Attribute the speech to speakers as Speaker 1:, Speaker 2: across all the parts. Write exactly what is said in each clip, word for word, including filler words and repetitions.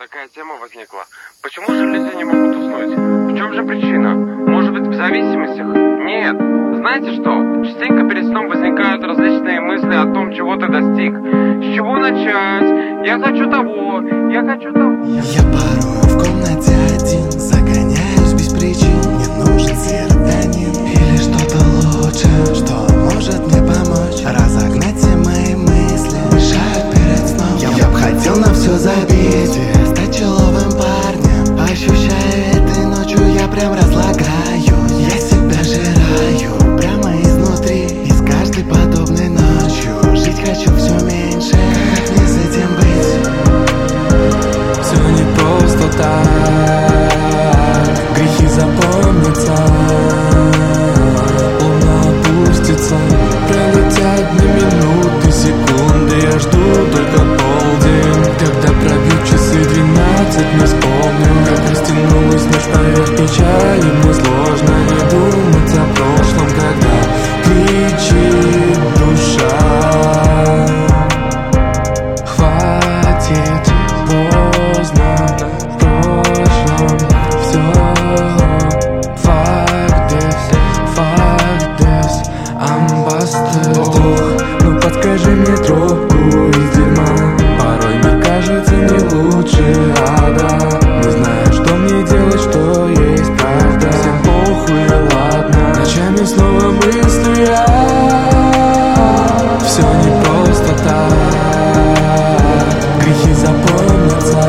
Speaker 1: такая тема возникла. Почему же люди не могут уснуть? В чем же причина? Может быть, в зависимостях? Нет. Знаете что? Частенько перед сном возникают различные мысли о том, чего ты достиг. С чего начать? Я хочу того, я хочу того.
Speaker 2: Я порой в комнате один, загоняюсь без причин. Мне нужен серотонин или что-то лучше, что может мне помочь разогнать все мои мысли, мешают перед сном. Я, я б хотел на все забить и стать человым парнем. Ощущаю этой ночью, я прям разлагаюсь. Я себя жираю прямо изнутри, и с каждой подобной ночью жить хочу все меньше. Как мне с этим быть?
Speaker 3: Все не просто так, грехи запомнятся. Луна опустится, пролетят дни, минуты, секунды. Я жду только полдень, когда пробьют часы двенадцать. Не вспомню, как растянулась ночь поверх печали. Мне сложно не думать о прошлом, когда кричит душа. Хватит, поздно, в прошлом все. Fuck this, fuck this, I'm busted. Ох, ну подскажи мне трубку из дерьма. Порой мир кажется не лучше ада. Не знаю, что мне делать, что есть правда. Всем похуй, ладно. Ночами снова мыслю я. Все не просто так, грехи запомнятся.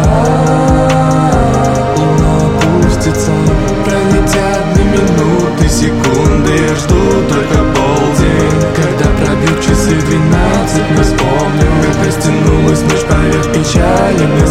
Speaker 3: Луна опустится, пролетят дни, минуты, секунды. Я жду только полдень, когда пробьют часы двенадцать. Не вспомню, как растянулась ночь поверх печали.